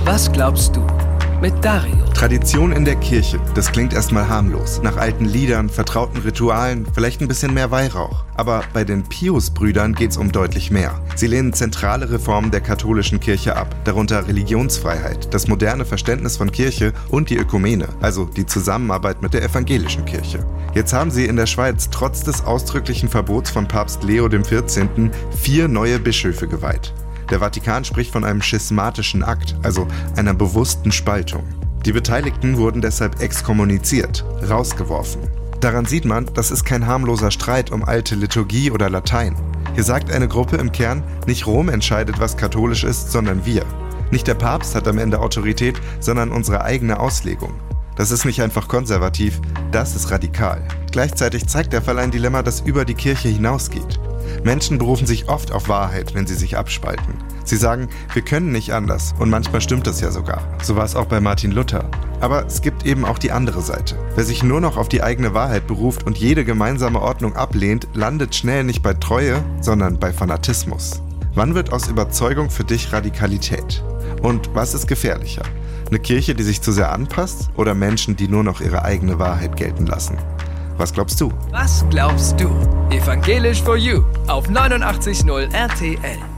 Was glaubst du? Mit Dario. Tradition in der Kirche, das klingt erstmal harmlos. Nach alten Liedern, vertrauten Ritualen, vielleicht ein bisschen mehr Weihrauch. Aber bei den Pius-Brüdern geht's um deutlich mehr. Sie lehnen zentrale Reformen der katholischen Kirche ab, darunter Religionsfreiheit, das moderne Verständnis von Kirche und die Ökumene, also die Zusammenarbeit mit der evangelischen Kirche. Jetzt haben sie in der Schweiz trotz des ausdrücklichen Verbots von Papst Leo XIV. 4 neue Bischöfe geweiht. Der Vatikan spricht von einem schismatischen Akt, also einer bewussten Spaltung. Die Beteiligten wurden deshalb exkommuniziert, rausgeworfen. Daran sieht man, das ist kein harmloser Streit um alte Liturgie oder Latein. Hier sagt eine Gruppe im Kern, nicht Rom entscheidet, was katholisch ist, sondern wir. Nicht der Papst hat am Ende Autorität, sondern unsere eigene Auslegung. Das ist nicht einfach konservativ, das ist radikal. Gleichzeitig zeigt der Fall ein Dilemma, das über die Kirche hinausgeht. Menschen berufen sich oft auf Wahrheit, wenn sie sich abspalten. Sie sagen, wir können nicht anders und manchmal stimmt das ja sogar. So war es auch bei Martin Luther. Aber es gibt eben auch die andere Seite. Wer sich nur noch auf die eigene Wahrheit beruft und jede gemeinsame Ordnung ablehnt, landet schnell nicht bei Treue, sondern bei Fanatismus. Wann wird aus Überzeugung für dich Radikalität? Und was ist gefährlicher? Eine Kirche, die sich zu sehr anpasst oder Menschen, die nur noch ihre eigene Wahrheit gelten lassen? Was glaubst du? Was glaubst du? Evangelisch for You auf 89.0 RTL.